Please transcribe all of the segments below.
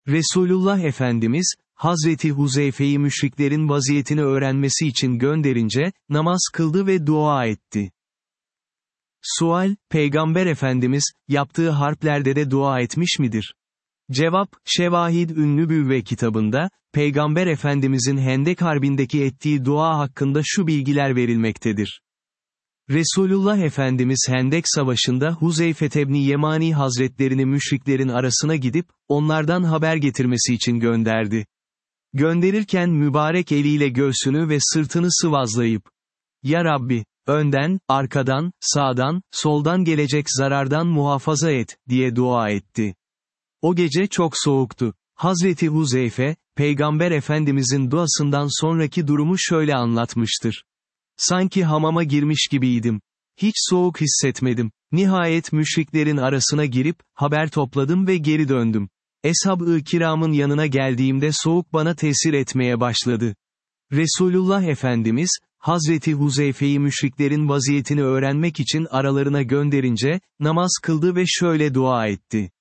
Resulullah Efendimiz, Hazreti Huzeyfe'yi müşriklerin vaziyetini öğrenmesi için gönderince, namaz kıldı ve dua etti. Sual, Peygamber Efendimiz, yaptığı harplerde de dua etmiş midir? Cevap, Şevahid-ün Nübüvve kitabında, Peygamber Efendimizin Hendek Harbi'ndeki ettiği dua hakkında şu bilgiler verilmektedir. Resulullah Efendimiz Hendek Savaşı'nda Huzeyfe tebni Yemani Hazretlerini müşriklerin arasına gidip, onlardan haber getirmesi için gönderdi. Gönderirken mübarek eliyle göğsünü ve sırtını sıvazlayıp, "Ya Rabbi, önden, arkadan, sağdan, soldan gelecek zarardan muhafaza et," diye dua etti. O gece çok soğuktu. Hazreti Huzeyfe, Peygamber Efendimizin duasından sonraki durumu şöyle anlatmıştır. Sanki hamama girmiş gibiydim. Hiç soğuk hissetmedim. Nihayet müşriklerin arasına girip, haber topladım ve geri döndüm. Eshab-ı kiramın yanına geldiğimde soğuk bana tesir etmeye başladı. Resulullah Efendimiz, Hazreti Huzeyfe'yi müşriklerin vaziyetini öğrenmek için aralarına gönderince, namaz kıldı ve şöyle dua etti.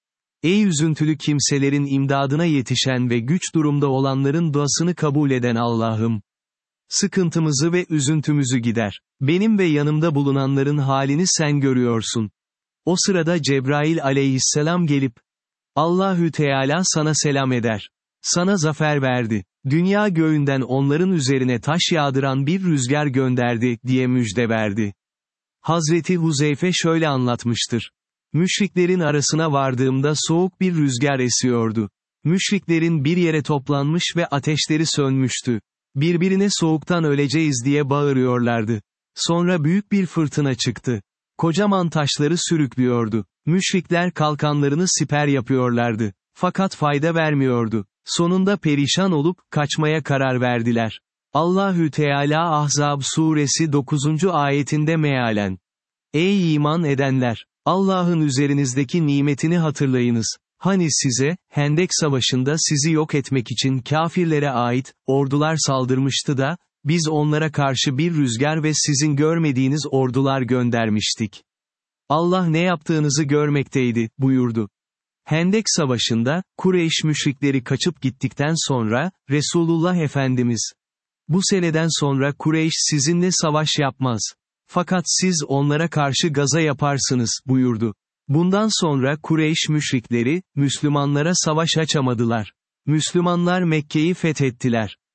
Ey üzüntülü kimselerin imdadına yetişen ve güç durumda olanların duasını kabul eden Allah'ım! Sıkıntımızı ve üzüntümüzü gider. Benim ve yanımda bulunanların halini sen görüyorsun. O sırada Cebrail aleyhisselam gelip, Allahü Teala sana selam eder. Sana zafer verdi. Dünya göğünden onların üzerine taş yağdıran bir rüzgar gönderdi, diye müjde verdi. Hazreti Huzeyfe şöyle anlatmıştır. Müşriklerin arasına vardığımda soğuk bir rüzgar esiyordu. Müşriklerin bir yere toplanmış ve ateşleri sönmüştü. Birbirine soğuktan öleceğiz diye bağırıyorlardı. Sonra büyük bir fırtına çıktı. Kocaman taşları sürüklüyordu. Müşrikler kalkanlarını siper yapıyorlardı. Fakat fayda vermiyordu. Sonunda perişan olup, kaçmaya karar verdiler. Allahü Teala Ahzab suresi 9. ayetinde mealen. Ey iman edenler! Allah'ın üzerinizdeki nimetini hatırlayınız. Hani size, Hendek Savaşı'nda sizi yok etmek için kafirlere ait, ordular saldırmıştı da, biz onlara karşı bir rüzgar ve sizin görmediğiniz ordular göndermiştik. Allah ne yaptığınızı görmekteydi, buyurdu. Hendek Savaşı'nda, Kureyş müşrikleri kaçıp gittikten sonra, Resulullah Efendimiz, bu seneden sonra Kureyş sizinle savaş yapmaz. Fakat siz onlara karşı gaza yaparsınız, buyurdu. Bundan sonra Kureyş müşrikleri, Müslümanlara savaş açamadılar. Müslümanlar Mekke'yi fethettiler.